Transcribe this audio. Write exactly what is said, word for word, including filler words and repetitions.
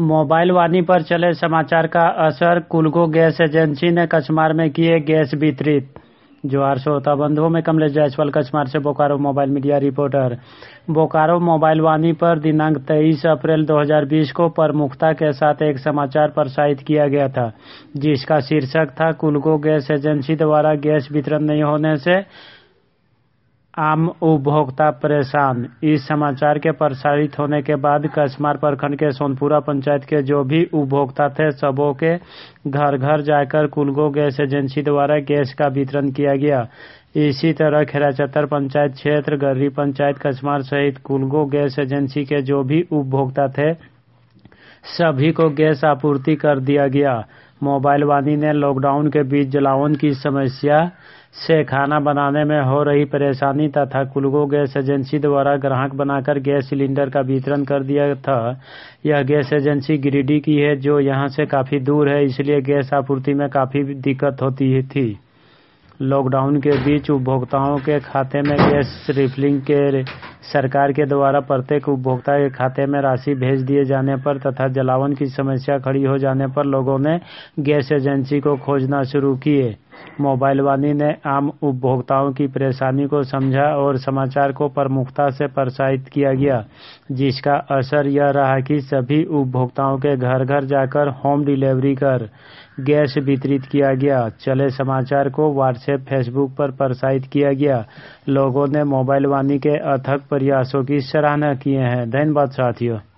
Mobile Vani पर चले समाचार का असर, कुल्को गैस एजेंसी ने कचमार में किए गैस वितरित। जोहार श्रोता बंधुओं में कमलेश जायसवाल कचमार से Bokaro mobile media reporter. Bokaro mobile Vani पर दिनांक तेईस अप्रैल दो हज़ार बीस को प्रमुखता के साथ एक समाचार प्रसारित किया गया था, जिसका शीर्षक था कुल्को गैस एजेंसी द्वारा गैस वितरण नहीं होने से आम उपभोक्ता परेशान। इस समाचार के प्रसारित होने के बाद कचमार प्रखंड के सोनपुरा पंचायत के जो भी उपभोक्ता थे, सबों के घर घर जाकर कुल्को गैस एजेंसी द्वारा गैस का वितरण किया गया। इसी तरह खेराचत्तर पंचायत क्षेत्र, गर्री पंचायत कचमार सहित कुल्को गैस एजेंसी के जो भी उपभोक्ता थे, सभी को गैस आपूर्ति कर दिया गया। मोबाइल वाणी ने लॉकडाउन के बीच जलावन की समस्या से खाना बनाने में हो रही परेशानी तथा कुल्को गैस एजेंसी द्वारा ग्राहक बनाकर गैस सिलेंडर का वितरण कर दिया था। यह गैस एजेंसी गिरिडीह की है, जो यहां से काफी दूर है, इसलिए गैस आपूर्ति में काफी दिक्कत होती थी। लॉकडाउन के बीच उपभोक्ताओं के खाते में गैस रिफिलिंग के सरकार के द्वारा प्रत्येक उपभोक्ता के खाते में राशि भेज दिए जाने पर तथा जलावन की समस्या खड़ी हो जाने पर लोगों ने गैस एजेंसी को खोजना शुरू किए। मोबाइल वाणी ने आम उपभोक्ताओं की परेशानी को समझा और समाचार को प्रमुखता से प्रसारित किया गया, जिसका असर यह रहा कि सभी उपभोक्ताओं के घर घर जाकर होम डिलीवरी कर गैस वितरित किया गया। चले समाचार को व्हाट्सएप, फेसबुक पर प्रसारित किया गया। लोगों ने मोबाइल वाणी के अथक प्रयासों की सराहना किए हैं। धन्यवाद साथियों।